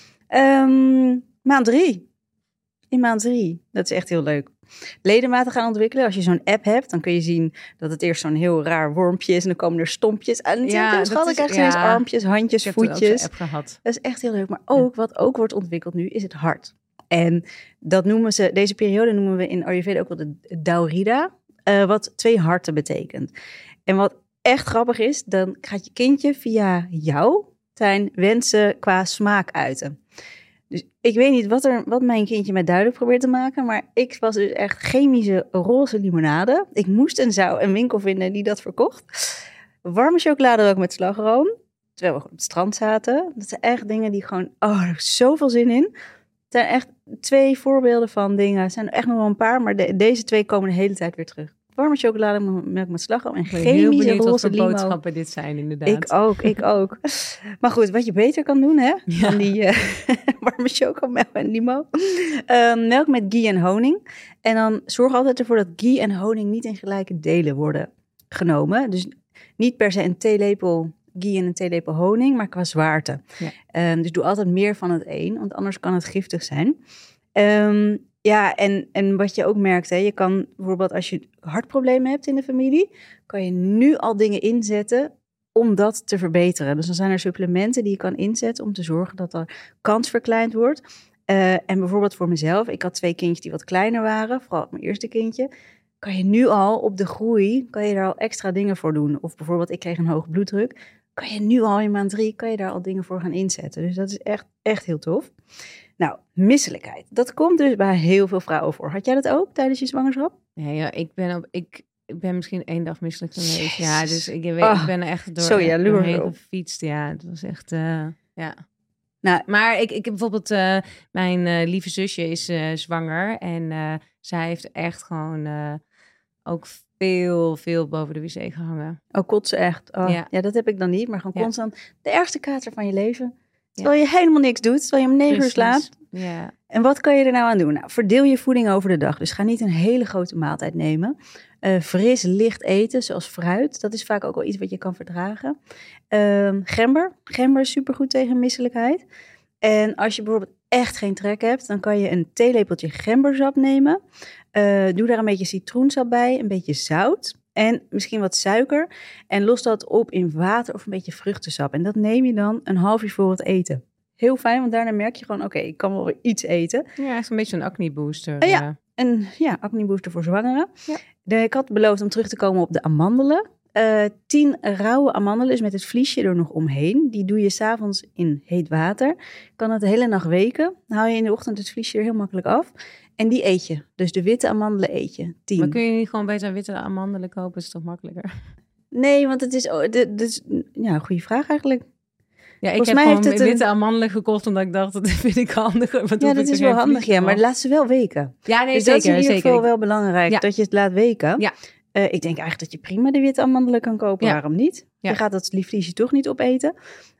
Um, maand drie. In maand drie. Dat is echt heel leuk. Ledematen gaan ontwikkelen. Als je zo'n app hebt, dan kun je zien dat het eerst zo'n heel raar wormpje is. En dan komen er stompjes aan. En ja, dan schat ik echt ja. eens armpjes, handjes, ik voetjes. Ik heb app gehad. Dat is echt heel leuk. Maar ook, ja. wat ook wordt ontwikkeld nu, is het hart. En dat noemen ze, deze periode noemen we in Ayurveda ook wel de Daurida. Uh, wat twee harten betekent. En wat echt grappig is, dan gaat je kindje via jou zijn wensen qua smaak uiten. Dus ik weet niet wat, er, wat mijn kindje mij duidelijk probeert te maken, maar ik was dus echt chemische roze limonade. Ik moest en zou een winkel vinden die dat verkocht. Warme chocolade ook met slagroom, terwijl we op het strand zaten. Dat zijn echt dingen die gewoon, oh, er is zoveel zin in. Het zijn echt twee voorbeelden van dingen. Het zijn er echt nog wel een paar, maar de, deze twee komen de hele tijd weer terug. Warme chocolade melk met slagroom en chemische roze limo. Wat boodschappen dit zijn inderdaad. Ik ook, ik ook. Maar goed, wat je beter kan doen, hè? Ja. Dan die uh, warme chocomelk en limo. Uh, melk met ghee en honing. En dan zorg altijd ervoor dat ghee en honing niet in gelijke delen worden genomen. Dus niet per se een theelepel ghee en een theelepel honing, maar qua zwaarte. Ja. Uh, dus doe altijd meer van het een, want anders kan het giftig zijn. Um, Ja, en, en wat je ook merkt, hè, je kan bijvoorbeeld als je hartproblemen hebt in de familie, kan je nu al dingen inzetten om dat te verbeteren. Dus dan zijn er supplementen die je kan inzetten om te zorgen dat er kans verkleind wordt. Uh, en bijvoorbeeld voor mezelf, ik had twee kindjes die wat kleiner waren, vooral mijn eerste kindje. Kan je nu al op de groei, kan je daar al extra dingen voor doen. Of bijvoorbeeld, ik kreeg een hoge bloeddruk. Kan je nu al in maand drie, kan je daar al dingen voor gaan inzetten. Dus dat is echt, echt heel tof. Nou, misselijkheid. Dat komt dus bij heel veel vrouwen voor. Had jij dat ook tijdens je zwangerschap? Nee, ja, ik ben op, ik, ik ben misschien één dag misselijk geweest. Yes. Ja, dus ik, weet, oh, ik ben er echt door, zo doorheen gefietst. Ja, het was echt, uh, ja. Nou, maar ik, ik heb bijvoorbeeld, uh, mijn uh, lieve zusje is uh, zwanger. En uh, zij heeft echt gewoon uh, ook veel, veel boven de wc gehangen. Oh, kotsen echt. Oh, ja. ja, dat heb ik dan niet. Maar gewoon ja. constant de ergste kater van je leven. Terwijl ja. je helemaal niks doet, terwijl je om negen uur slaapt. Ja. En wat kan je er nou aan doen? Nou, verdeel je voeding over de dag. Dus ga niet een hele grote maaltijd nemen. Uh, fris, licht eten, zoals fruit. Dat is vaak ook wel iets wat je kan verdragen. Uh, gember. Gember is supergoed tegen misselijkheid. En als je bijvoorbeeld echt geen trek hebt, dan kan je een theelepeltje gembersap nemen. Uh, doe daar een beetje citroensap bij, een beetje zout. En misschien wat suiker. En los dat op in water of een beetje vruchtensap. En dat neem je dan een half uur voor het eten. Heel fijn, want daarna merk je gewoon, oké, okay, ik kan wel weer iets eten. Ja, het is een beetje een acne booster. Uh, ja, een ja, acne booster voor zwangeren. Ja. De, ik had beloofd om terug te komen op de amandelen. Uh, tien rauwe amandelen, dus met het vliesje er nog omheen. Die doe je 's avonds in heet water. Kan het de hele nacht weken. Dan haal je in de ochtend het vliesje er heel makkelijk af. En die eet je. Dus de witte amandelen eet je. tien. Maar kun je niet gewoon beter witte amandelen kopen? Dat is toch makkelijker? Nee, want het is... Oh, de, dus, ja, goede vraag eigenlijk. Ja, ik Volgens heb mij gewoon witte een... amandelen gekocht, omdat ik dacht, dat vind ik handiger. Want ja, dat is wel handig, ja. Maar laat ze wel weken. Ja, nee, dus zeker. dat is in ieder geval zeker. wel belangrijk, ja. dat je het laat weken. Ja. Uh, ik denk eigenlijk dat je prima de witte amandelen kan kopen. Ja. Waarom niet? Ja. Je gaat dat vliesje toch niet opeten.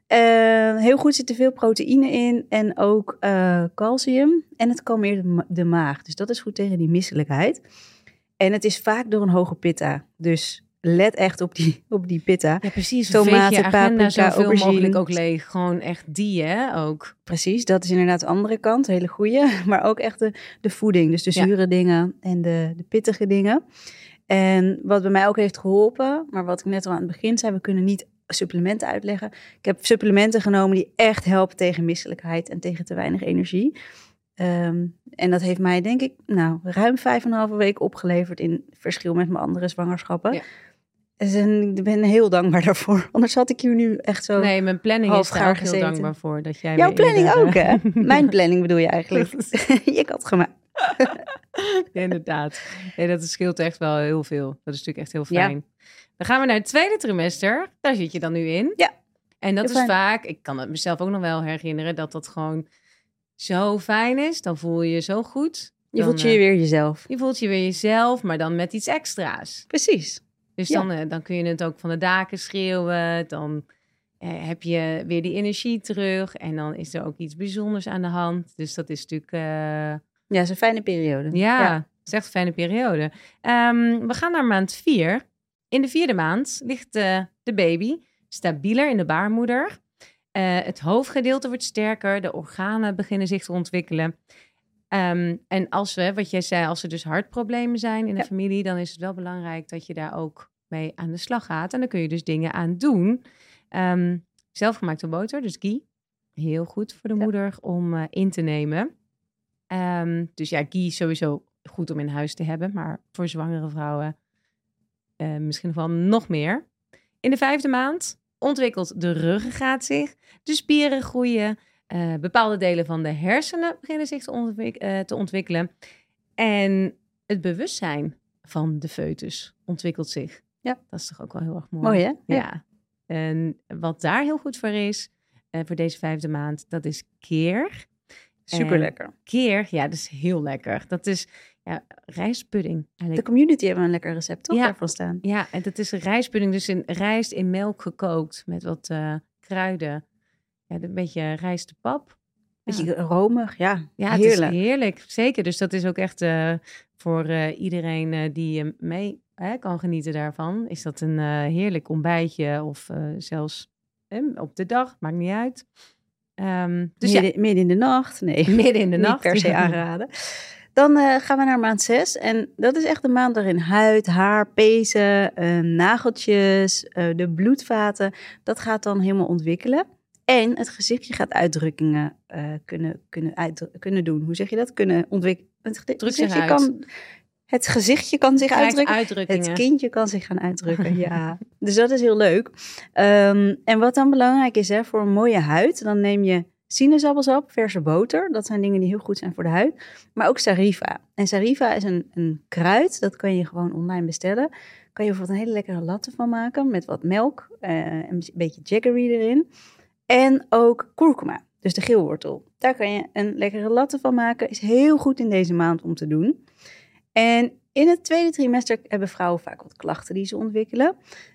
Uh, heel goed zit er veel proteïne in en ook uh, calcium. En het kalmeert de, de maag. Dus dat is goed tegen die misselijkheid. En het is vaak door een hoge pitta. Dus let echt op die, op die pitta. Ja, precies. Tomaten, Veeg je agenda paprika, zoveel aubergine. mogelijk ook leeg. Gewoon echt die, hè, ook. Precies, dat is inderdaad de andere kant, hele goeie. Maar ook echt de, de voeding, dus de Ja. zure dingen en de, de pittige dingen. En wat bij mij ook heeft geholpen, maar wat ik net al aan het begin zei, we kunnen niet supplementen uitleggen. Ik heb supplementen genomen die echt helpen tegen misselijkheid en tegen te weinig energie. Um, en dat heeft mij, denk ik, nou, ruim vijf en een halve week opgeleverd in verschil met mijn andere zwangerschappen. Ja. Dus ik ben heel dankbaar daarvoor. Anders had ik hier nu echt zo. Nee, mijn planning is daar ook heel gezeten. dankbaar voor. Dat jij Jouw weer planning eerder, ook, uh, hè? Mijn planning bedoel je eigenlijk. Ik had gemaakt. Ja, inderdaad. Nee, dat scheelt echt wel heel veel. Dat is natuurlijk echt heel Ja. fijn. Dan gaan we naar het tweede trimester. Daar zit je dan nu in. Ja. En dat Heel is fijn. vaak, ik kan het mezelf ook nog wel herinneren, dat dat gewoon zo fijn is. Dan voel je je zo goed. Je Dan, voelt je uh, weer jezelf. Je voelt je weer jezelf, maar dan met iets extra's. Precies. Dus Ja. dan, uh, dan kun je het ook van de daken schreeuwen. Dan uh, heb je weer die energie terug. En dan is er ook iets bijzonders aan de hand. Dus dat is natuurlijk... Uh, Ja, het is een fijne periode. ja, Ja. het is echt een fijne periode. Um, we gaan naar maand vier. In de vierde maand ligt uh, de baby stabieler in de baarmoeder. Uh, het hoofdgedeelte wordt sterker. De organen beginnen zich te ontwikkelen. Um, en als we, wat jij zei, als er dus hartproblemen zijn in de Ja. familie, dan is het wel belangrijk dat je daar ook mee aan de slag gaat. En dan kun je dus dingen aan doen. Um, zelfgemaakte boter, dus ghee. Heel goed voor de Ja. moeder om uh, in te nemen. Um, dus ja, ghee is sowieso goed om in huis te hebben. Maar voor zwangere vrouwen uh, misschien wel nog meer. In de vijfde maand ontwikkelt de ruggengraat zich. De spieren groeien. Uh, bepaalde delen van de hersenen beginnen zich te, ontwik- uh, te ontwikkelen. En het bewustzijn van de foetus ontwikkelt zich. Ja. Dat is toch ook wel heel erg mooi. Mooi, hè? Ja. ja. En wat daar heel goed voor is, uh, voor deze vijfde maand, dat is keer. Super lekker. Keer, ja, dat is heel lekker. Dat is ja, rijstpudding. Eigenlijk. De community hebben een lekker recept, toch? Ja. Daarvan staan. Ja, en dat is een rijstpudding, dus in rijst in melk gekookt met wat uh, kruiden. Ja, een beetje rijstepap. Beetje Ja. romig, ja. Ja, heerlijk. het is heerlijk. Zeker. Dus dat is ook echt uh, voor uh, iedereen uh, die uh, mee uh, kan genieten daarvan. Is dat een uh, heerlijk ontbijtje of uh, zelfs uh, op de dag. Maakt niet uit. Um, dus midden, ja. midden in de nacht. Nee, midden in de niet nacht. per se ja. aanraden. Dan uh, gaan we naar maand zes. En dat is echt de maand waarin huid, haar, pezen, uh, nageltjes, uh, de bloedvaten. Dat gaat dan helemaal ontwikkelen. En het gezichtje gaat uitdrukkingen uh, kunnen, kunnen, uit, kunnen doen. Hoe zeg je dat? Kunnen ontwikkelen. Het, Druk gezichtje zich uit. kan, het gezichtje kan zich Krijgt uitdrukken. uitdrukkingen. Het kindje kan zich gaan uitdrukken, ja. Dus dat is heel leuk. Um, en wat dan belangrijk is hè, voor een mooie huid, dan neem je sinaasappelsap, verse boter. Dat zijn dingen die heel goed zijn voor de huid. Maar ook sariva. En sariva is een, een kruid, dat kan je gewoon online bestellen. Kan je bijvoorbeeld een hele lekkere latte van maken met wat melk uh, en een beetje jaggery erin. En ook kurkuma, dus de geelwortel. Daar kan je een lekkere latte van maken. Is heel goed in deze maand om te doen. En in het tweede trimester hebben vrouwen vaak wat klachten die ze ontwikkelen.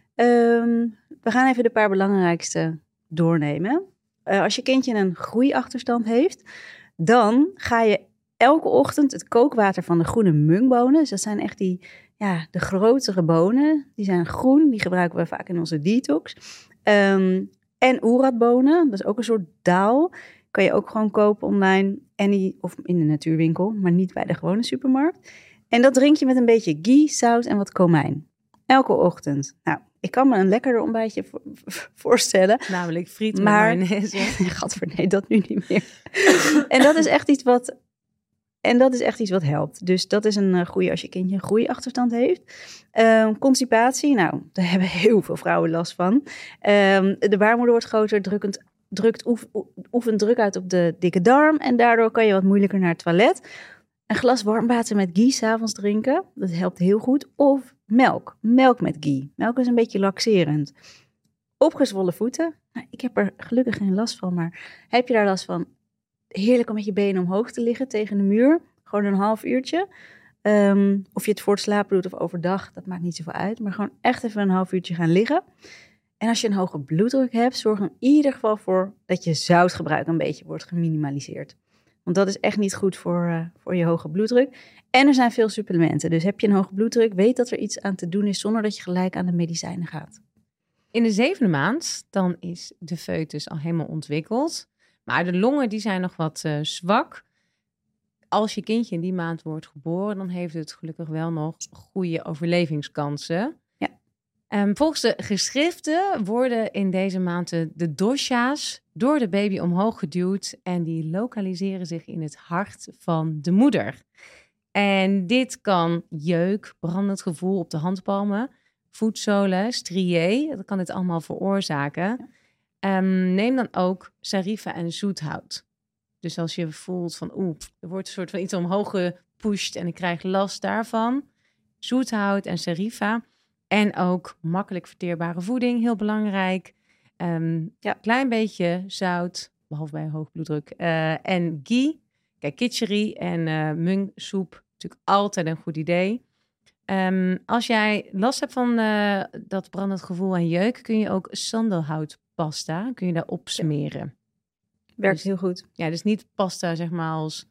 Um, we gaan even de paar belangrijkste doornemen. Uh, als je kindje een groeiachterstand heeft, dan ga je elke ochtend het kookwater van de groene mungbonen. Dus dat zijn echt die, ja, de grotere bonen. Die zijn groen, die gebruiken we vaak in onze detox. Um, en oeratbonen, dat is ook een soort daal. Kan je ook gewoon kopen online en die, of in de natuurwinkel, maar niet bij de gewone supermarkt. En dat drink je met een beetje ghee, zout en wat komijn. Elke ochtend. Nou, ik kan me een lekkerder ontbijtje vo- voorstellen. Namelijk friet maar, met mayonaise. Gadver, nee, dat nu niet meer. En dat is echt iets wat... En dat is echt iets wat helpt. Dus dat is een uh, goede als je kindje een groeiachterstand heeft. Uh, constipatie, nou, daar hebben heel veel vrouwen last van. Uh, de baarmoeder wordt groter, drukkend, drukt, oef, oefent druk uit op de dikke darm. En daardoor kan je wat moeilijker naar het toilet. Een glas warm water met ghee 's avonds drinken, dat helpt heel goed. Of melk, melk met ghee. Melk is een beetje laxerend. Opgezwollen voeten, nou, ik heb er gelukkig geen last van, maar heb je daar last van? Heerlijk om met je benen omhoog te liggen tegen de muur. Gewoon een half uurtje. Um, of je het voor het slapen doet of overdag, dat maakt niet zoveel uit. Maar gewoon echt even een half uurtje gaan liggen. En als je een hoge bloeddruk hebt, zorg er in ieder geval voor dat je zoutgebruik een beetje wordt geminimaliseerd. Want dat is echt niet goed voor, uh, voor je hoge bloeddruk. En er zijn veel supplementen. Dus heb je een hoge bloeddruk, weet dat er iets aan te doen is zonder dat je gelijk aan de medicijnen gaat. In de zevende maand, dan is de foetus al helemaal ontwikkeld. Maar de longen die zijn nog wat uh, zwak. Als je kindje in die maand wordt geboren, dan heeft het gelukkig wel nog goede overlevingskansen. Ja. Um, volgens de geschriften worden in deze maanden de dosha's door de baby omhoog geduwd en die lokaliseren zich in het hart van de moeder. En dit kan jeuk, brandend gevoel op de handpalmen, voetzolen, striae, dat kan dit allemaal veroorzaken. Ja. Um, neem dan ook sarifa en zoethout. Dus als je voelt van oeh, er wordt een soort van iets omhoog gepusht en ik krijg last daarvan. Zoethout en sarifa. En ook makkelijk verteerbare voeding, heel belangrijk. Um, ja, klein beetje zout, behalve bij hoog bloeddruk. Uh, en ghee, kijk, kitchery en uh, mungsoep, natuurlijk altijd een goed idee. Um, als jij last hebt van uh, dat brandend gevoel en jeuk, kun je ook sandelhoutpasta, kun je daarop smeren. Ja. Werkt dus, heel goed. Ja, dus niet pasta zeg maar als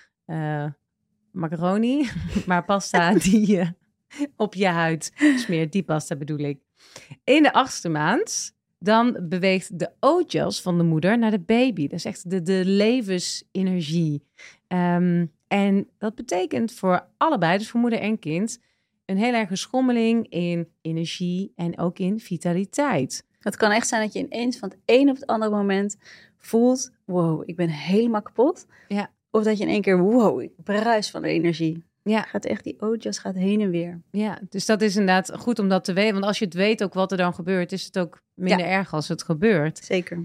uh, macaroni, maar pasta die je op je huid smeert. Die pasta bedoel ik. In de achtste maand, dan beweegt de ootjas van de moeder naar de baby. Dat is echt de, de levensenergie. Um, en dat betekent voor allebei, dus voor moeder en kind, een heel erge schommeling in energie en ook in vitaliteit. Het kan echt zijn dat je ineens van het een op het andere moment voelt, wow, ik ben helemaal kapot. Ja. Of dat je in één keer, wow, ik bruis van de energie. Ja. Gaat echt, die ootjas gaat heen en weer. Ja, dus dat is inderdaad goed om dat te weten. Want als je het weet ook wat er dan gebeurt, is het ook minder ja. erg als het gebeurt. Zeker.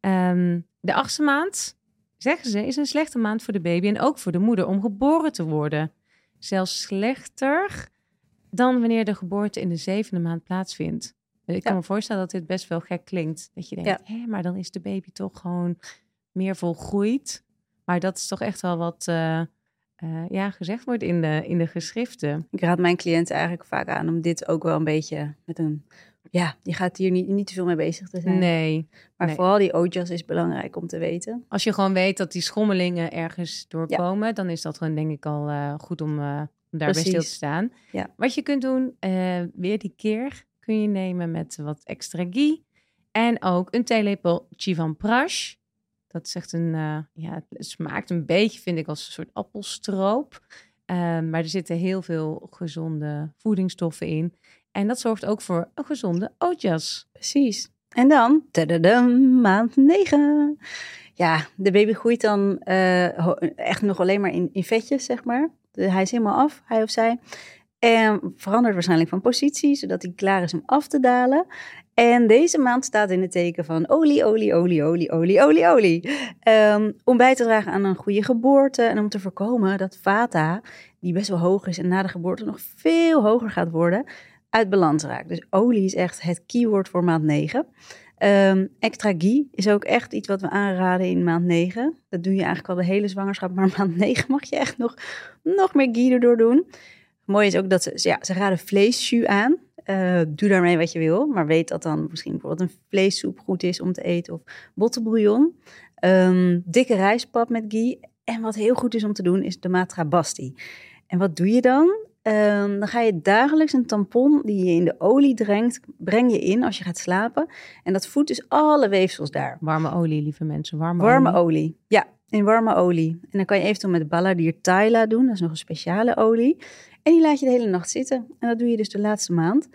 Um, de achtste maand, zeggen ze, is een slechte maand voor de baby en ook voor de moeder om geboren te worden. Zelfs slechter dan wanneer de geboorte in de zevende maand plaatsvindt. Ik kan ja. me voorstellen dat dit best wel gek klinkt. Dat je denkt, ja. hé, maar dan is de baby toch gewoon meer volgroeid. Maar dat is toch echt wel wat uh, uh, ja, gezegd wordt in de, in de geschriften. Ik raad mijn cliënten eigenlijk vaak aan om dit ook wel een beetje met een... Ja, je gaat hier niet, niet te veel mee bezig te zijn. Nee. Maar nee. vooral die ootjas is belangrijk om te weten. Als je gewoon weet dat die schommelingen ergens doorkomen, ja. dan is dat gewoon denk ik al uh, goed om, uh, om daarbij stil te staan. Ja. Wat je kunt doen, uh, weer die keer kun je nemen met wat extra ghee. En ook een theelepel Chyawanprash. Dat is echt een, uh, ja, het smaakt een beetje, vind ik, als een soort appelstroop. Uh, maar er zitten heel veel gezonde voedingsstoffen in. En dat zorgt ook voor een gezonde ootjas. Precies. En dan, tadadam, maand negen. Ja, de baby groeit dan uh, echt nog alleen maar in, in vetjes, zeg maar. De, hij is helemaal af, hij of zij. En verandert waarschijnlijk van positie, zodat hij klaar is om af te dalen. En deze maand staat in het teken van olie, olie, olie, olie, olie, olie, olie. Um, om bij te dragen aan een goede geboorte en om te voorkomen dat vata, die best wel hoog is en na de geboorte nog veel hoger gaat worden, uit balans raakt. Dus olie is echt het keyword voor maand negen. Um, extra ghee is ook echt iets wat we aanraden in maand negen. Dat doe je eigenlijk al de hele zwangerschap, maar maand negen mag je echt nog, nog meer ghee erdoor doen. Mooi is ook dat ze, ja, ze raden vleesjus aan. Uh, doe daarmee wat je wil, maar weet dat dan misschien bijvoorbeeld een vleessoep goed is om te eten of bottenbouillon. Um, dikke rijstpap met ghee. En wat heel goed is om te doen is de matra basti. En wat doe je dan? Um, dan ga je dagelijks een tampon die je in de olie drenkt, breng je in als je gaat slapen. En dat voedt dus alle weefsels daar. Warme olie, lieve mensen. Warme, warme olie. olie. Ja, in warme olie. En dan kan je eventueel met Balladur Thaila doen. Dat is nog een speciale olie. En die laat je de hele nacht zitten. En dat doe je dus de laatste maand.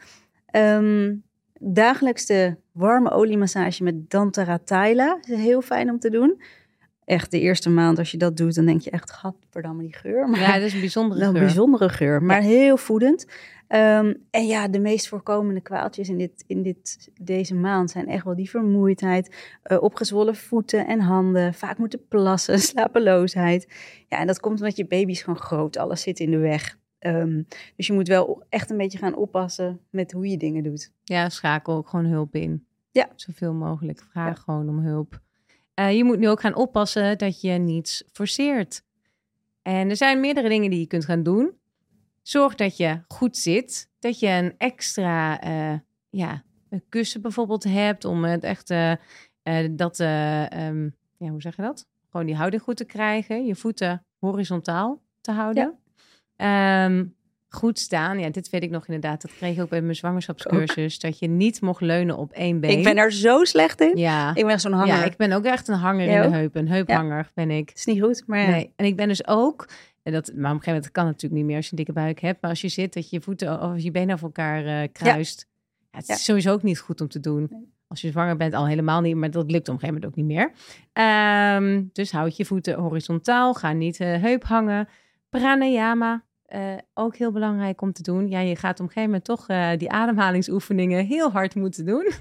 Um, dagelijks de warme oliemassage met Dantara Thaila. Dat is heel fijn om te doen. Echt de eerste maand als je dat doet, dan denk je echt, gadverdamme die geur. Maar, ja, dat is een bijzondere een geur. Een bijzondere geur, maar ja. heel voedend. Um, en ja, de meest voorkomende kwaaltjes in, dit, in dit, deze maand zijn echt wel die vermoeidheid, uh, opgezwollen voeten en handen, vaak moeten plassen, slapeloosheid. Ja, en dat komt omdat je baby is gewoon groot, alles zit in de weg. Um, dus je moet wel echt een beetje gaan oppassen met hoe je dingen doet. Ja, schakel ook gewoon hulp in. Ja. Zoveel mogelijk, vraag ja. gewoon om hulp. Uh, je moet nu ook gaan oppassen dat je niets forceert. En er zijn meerdere dingen die je kunt gaan doen. Zorg dat je goed zit. Dat je een extra uh, ja, een kussen bijvoorbeeld hebt. Om het echt uh, uh, dat, uh, um, ja, hoe zeg je dat? gewoon die houding goed te krijgen. Je voeten horizontaal te houden. Ja. Um, goed staan. Ja, dit weet ik nog inderdaad. Dat kreeg ik ook bij mijn zwangerschapscursus. Ook. Dat je niet mocht leunen op één been. Ik ben er zo slecht in. Ja. Ik ben zo'n hanger. Ja, ik ben ook echt een hanger ja, in de heup. Een heuphanger ja. ben ik. Het is niet goed, maar ja. Nee. En ik ben dus ook... En dat, maar op een gegeven moment kan het natuurlijk niet meer als je een dikke buik hebt. Maar als je zit, dat je je voeten of je benen over elkaar uh, kruist. Ja. Ja, het is ja. sowieso ook niet goed om te doen. Nee. Als je zwanger bent, al helemaal niet. Maar dat lukt op een gegeven moment ook niet meer. Um, dus houd je voeten horizontaal. Ga niet uh, heup hangen. Pranayama. Uh, ook heel belangrijk om te doen. Ja, je gaat op een gegeven moment toch uh, die ademhalingsoefeningen heel hard moeten doen.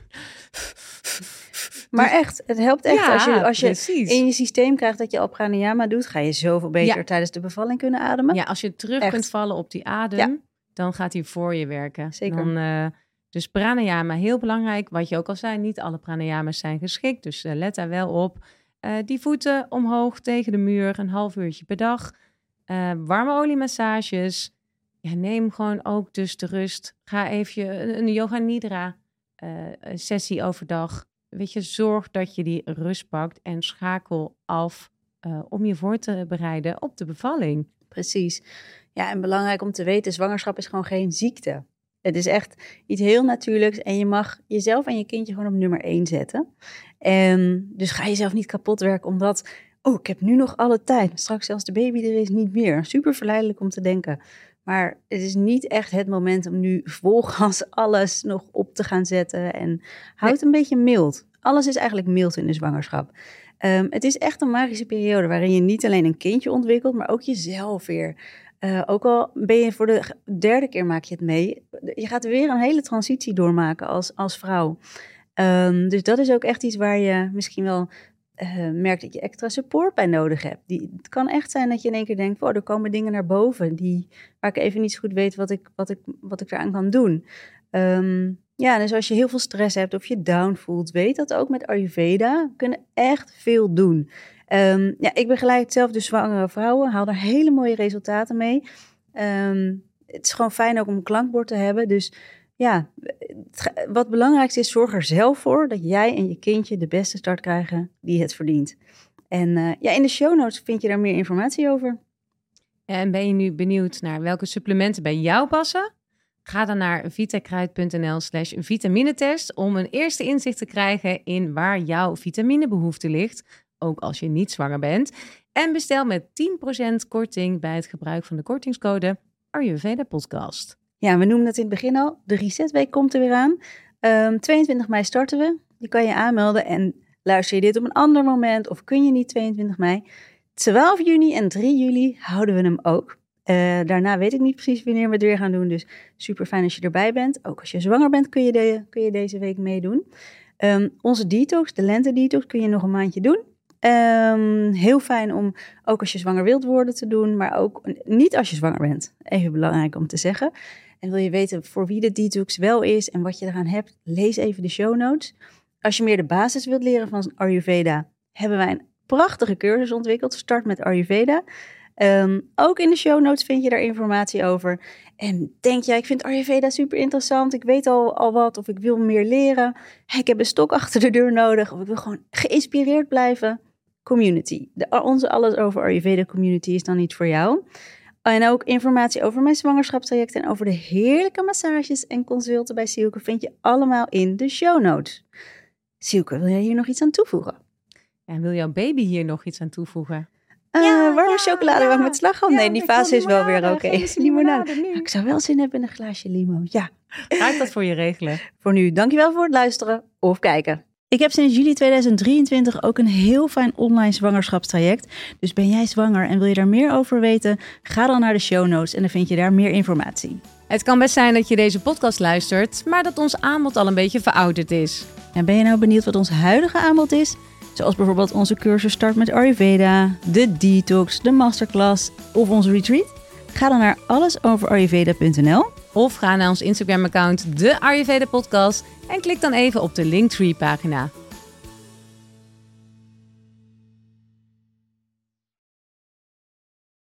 Maar echt, het helpt echt. Ja, als je, als je in je systeem krijgt dat je al pranayama doet, ga je zoveel beter ja. tijdens de bevalling kunnen ademen. Ja, als je terug echt. kunt vallen op die adem, ja. dan gaat hij voor je werken. Zeker. Dan, uh, dus pranayama, heel belangrijk. Wat je ook al zei, niet alle pranayama's zijn geschikt. Dus uh, let daar wel op. Uh, die voeten omhoog tegen de muur, een half uurtje per dag. Uh, warme oliemassages. Ja, neem gewoon ook dus de rust. Ga even een, een yoga nidra uh, sessie overdag. Weet je, zorg dat je die rust pakt en schakel af uh, om je voor te bereiden op de bevalling. Precies. Ja, en belangrijk om te weten, zwangerschap is gewoon geen ziekte. Het is echt iets heel natuurlijks en je mag jezelf en je kindje gewoon op nummer één zetten. En dus ga jezelf niet kapot werken omdat... Oh, ik heb nu nog alle tijd. Straks als de baby er is, niet meer. Super verleidelijk om te denken. Maar het is niet echt het moment om nu volgas alles nog op te gaan zetten. En houd nee. een beetje mild. Alles is eigenlijk mild in de zwangerschap. Um, het is echt een magische periode waarin je niet alleen een kindje ontwikkelt, maar ook jezelf weer. Uh, ook al ben je voor de derde keer maak je het mee. Je gaat weer een hele transitie doormaken als, als vrouw. Um, dus dat is ook echt iets waar je misschien wel... Uh, merk dat je extra support bij nodig hebt. Die, het kan echt zijn dat je in één keer denkt... Oh, er komen dingen naar boven die, waar ik even niet zo goed weet wat ik, wat ik, wat ik eraan kan doen. Um, ja, dus als je heel veel stress hebt of je down voelt... weet dat ook met Ayurveda. We kunnen echt veel doen. Um, ja, ik begeleid zelf dus zwangere vrouwen. Haal daar hele mooie resultaten mee. Um, het is gewoon fijn ook om een klankbord te hebben. Dus... Ja, wat belangrijk is, zorg er zelf voor dat jij en je kindje de beste start krijgen die het verdient. En uh, ja, in de show notes vind je daar meer informatie over. En ben je nu benieuwd naar welke supplementen bij jou passen? Ga dan naar vitakruid.nl slash vitaminetest om een eerste inzicht te krijgen in waar jouw vitaminebehoefte ligt, ook als je niet zwanger bent. En bestel met tien procent korting bij het gebruik van de kortingscode Ayurveda Podcast. Ja, we noemden het in het begin al. De Resetweek komt er weer aan. Um, tweeëntwintig mei starten we. Je kan je aanmelden en luister je dit op een ander moment of kun je niet tweeëntwintig mei. twaalf juni en drie juli houden we hem ook. Uh, daarna weet ik niet precies wanneer we het weer gaan doen. Dus super fijn als je erbij bent. Ook als je zwanger bent kun je, de, kun je deze week meedoen. Um, onze detox, de lente detox, kun je nog een maandje doen. Um, heel fijn om ook als je zwanger wilt worden te doen. Maar ook niet als je zwanger bent. Even belangrijk om te zeggen. En wil je weten voor wie de detox wel is en wat je eraan hebt, lees even de show notes. Als je meer de basis wilt leren van Ayurveda, hebben wij een prachtige cursus ontwikkeld. Start met Ayurveda. Um, ook in de show notes vind je daar informatie over. En denk jij, ik vind Ayurveda super interessant. Ik weet al, al wat of ik wil meer leren. Ik heb een stok achter de deur nodig. Of ik wil gewoon geïnspireerd blijven. Community. De, onze Alles Over Ayurveda community is dan niet voor jou. En ook informatie over mijn zwangerschapstraject en over de heerlijke massages en consulten bij Silke vind je allemaal in de show notes. Silke, wil jij hier nog iets aan toevoegen? En wil jouw baby hier nog iets aan toevoegen? Uh, ja, warme ja, chocoladewang ja. met slagroom. Ja, nee, die fase is wel weer oké. Okay. Limonade. limonade ik zou wel zin hebben in een glaasje limo. Ja. Ga ik dat voor je regelen? Voor nu, dankjewel voor het luisteren of kijken. Ik heb sinds juli tweeduizend drieëntwintig ook een heel fijn online zwangerschapstraject. Dus ben jij zwanger en wil je daar meer over weten? Ga dan naar de show notes en dan vind je daar meer informatie. Het kan best zijn dat je deze podcast luistert, maar dat ons aanbod al een beetje verouderd is. En ben je nou benieuwd wat ons huidige aanbod is? Zoals bijvoorbeeld onze cursus Start met Ayurveda, de detox, de masterclass of onze retreat? Ga dan naar alles over ayurveda punt n l of ga naar ons Instagram account, de Ayurveda Podcast, en klik dan even op de Linktree pagina.